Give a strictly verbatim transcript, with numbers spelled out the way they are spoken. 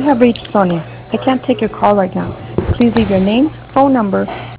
have reached Sonia. I can't take your call right now. Please leave your name, phone number,